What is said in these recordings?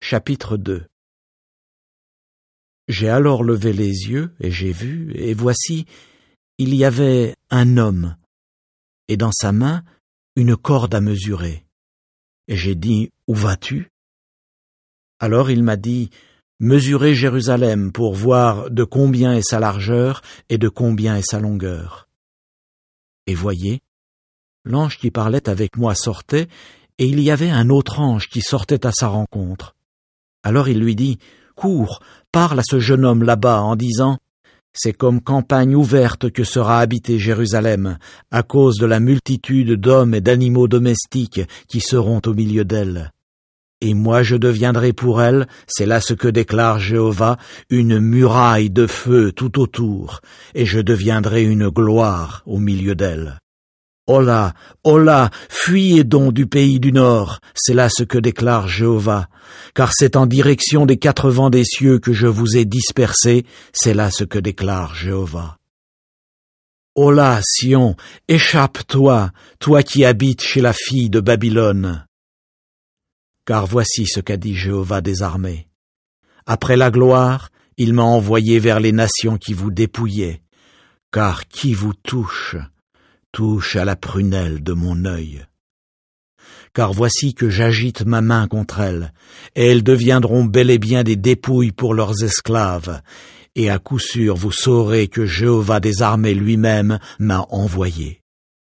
Chapitre 2. J'ai alors levé les yeux, et j'ai vu, et voici, il y avait un homme, et dans sa main, une corde à mesurer. Et j'ai dit, « Où vas-tu » Alors il m'a dit, « Mesurez Jérusalem pour voir de combien est sa largeur et de combien est sa longueur. » Et voyez, l'ange qui parlait avec moi sortait, et il y avait un autre ange qui sortait à sa rencontre. Alors il lui dit, « Cours, parle à ce jeune homme là-bas en disant, « C'est comme campagne ouverte que sera habitée Jérusalem, à cause de la multitude d'hommes et d'animaux domestiques qui seront au milieu d'elle. Et moi je deviendrai pour elle, c'est là ce que déclare Jéhovah, une muraille de feu tout autour, et je deviendrai une gloire au milieu d'elle. Hola, hola, fuyez donc du pays du Nord, c'est là ce que déclare Jéhovah, car c'est en direction des 4 vents des cieux que je vous ai dispersés, c'est là ce que déclare Jéhovah. Hola, Sion, échappe-toi, toi qui habites chez la fille de Babylone. Car voici ce qu'a dit Jéhovah des armées. Après la gloire, il m'a envoyé vers les nations qui vous dépouillaient, car qui vous touche à la prunelle de mon œil. Car voici que j'agite ma main contre elles, et elles deviendront bel et bien des dépouilles pour leurs esclaves, et à coup sûr vous saurez que Jéhovah des armées lui-même m'a envoyé.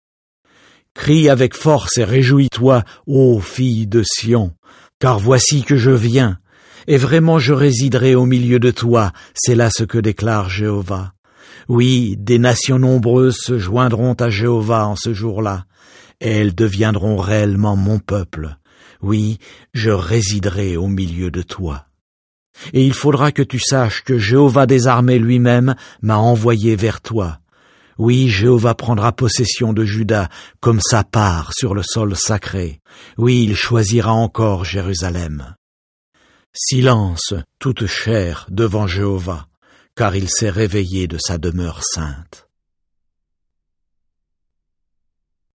Crie avec force et réjouis-toi, ô fille de Sion, car voici que je viens, et vraiment je résiderai au milieu de toi, c'est là ce que déclare Jéhovah. Oui, des nations nombreuses se joindront à Jéhovah en ce jour-là, et elles deviendront réellement mon peuple. Oui, je résiderai au milieu de toi. Et il faudra que tu saches que Jéhovah des armées lui-même m'a envoyé vers toi. Oui, Jéhovah prendra possession de Juda comme sa part sur le sol sacré. Oui, il choisira encore Jérusalem. Silence, toute chair devant Jéhovah, car il s'est réveillé de sa demeure sainte.